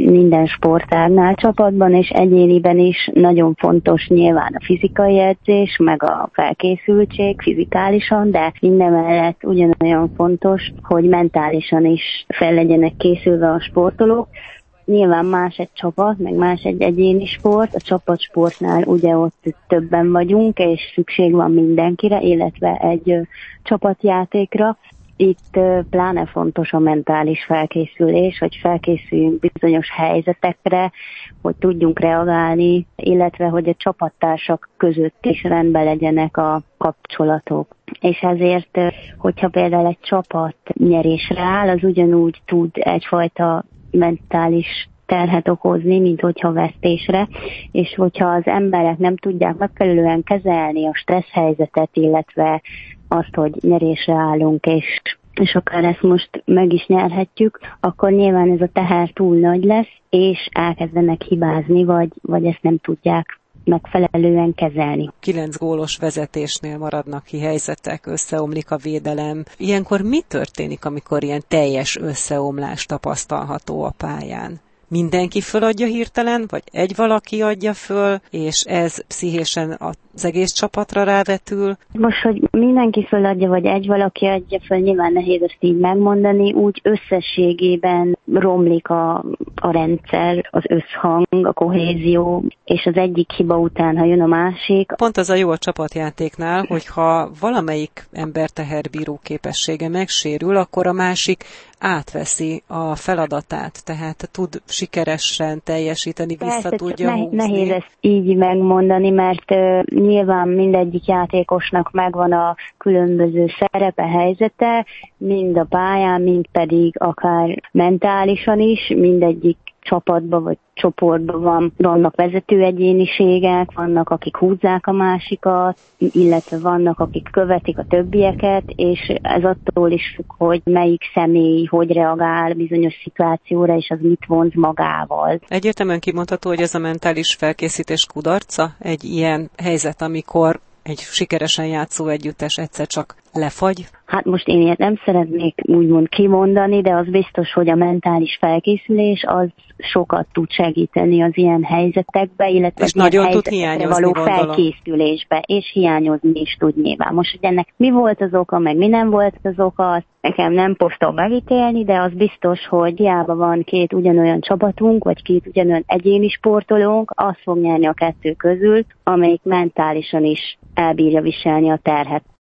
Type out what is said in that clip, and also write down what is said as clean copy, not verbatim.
minden sportágnál csapatban és egyéniben is nagyon fontos nyilván a fizikai edzés, meg a felkészültség fizikálisan, de mindemellett ugyanolyan fontos, hogy mentálisan is fel legyenek készülve a sportolók. Nyilván más egy csapat, meg más egy egyéni sport. A csapatsportnál ugye ott többen vagyunk, és szükség van mindenkire, illetve egy csapatjátékra. Itt pláne fontos a mentális felkészülés, hogy felkészüljünk bizonyos helyzetekre, hogy tudjunk reagálni, illetve hogy a csapattársak között is rendben legyenek a kapcsolatok. És ezért, hogyha például egy csapat nyerésre áll, az ugyanúgy tud egyfajta mentális terhet okozni, mint hogyha vesztésre, és hogyha az emberek nem tudják megfelelően kezelni a stressz helyzetet, illetve azt, hogy nyerésre állunk, és akár ezt most meg is nyerhetjük, akkor nyilván ez a teher túl nagy lesz, és elkezdenek hibázni, vagy ezt nem tudják megfelelően kezelni. 9 gólos vezetésnél maradnak ki helyzetek, összeomlik a védelem. Ilyenkor mi történik, amikor ilyen teljes összeomlás tapasztalható a pályán? Mindenki föladja hirtelen, vagy egy valaki adja föl, és ez pszichésen az egész csapatra rávetül? Most, hogy mindenki föladja, vagy egy valaki adja föl, nyilván nehéz ezt így megmondani, úgy összességében romlik a rendszer, az összhang, a kohézió, és az egyik hiba után, ha jön a másik. Pont az a jó a csapatjátéknál, hogyha valamelyik ember teherbíró képessége megsérül, akkor a másik átveszi a feladatát, tehát tud sikeresen teljesíteni, vissza tudja húzni. Nehéz ezt így megmondani, mert nyilván mindegyik játékosnak megvan a különböző szerepe, helyzete, mind a pályán, mind pedig akár mentálisan is, mindegyik csapatban vagy csoportban vannak vezető egyéniségek, vannak, akik húzzák a másikat, illetve vannak, akik követik a többieket, és ez attól is függ, hogy melyik személy hogy reagál bizonyos szituációra, és az mit vonz magával. Egyértelműen kimondható, hogy ez a mentális felkészítés kudarca, egy ilyen helyzet, amikor egy sikeresen játszó együttes egyszer csak lefagy? Hát most én ilyet nem szeretnék úgymond kimondani, de az biztos, hogy a mentális felkészülés az sokat tud segíteni az ilyen helyzetekbe, illetve és nagyon tud hiányozni, való felkészülésbe, és hiányozni is tud nyilván. Most, hogy ennek mi volt az oka, meg mi nem volt az oka, azt nekem nem posztom megítélni, de az biztos, hogy hiába van két ugyanolyan csapatunk, vagy két ugyanolyan egyéni sportolónk, az fog nyerni a kettő közül, amelyik mentálisan is elbírja viselni a terhet.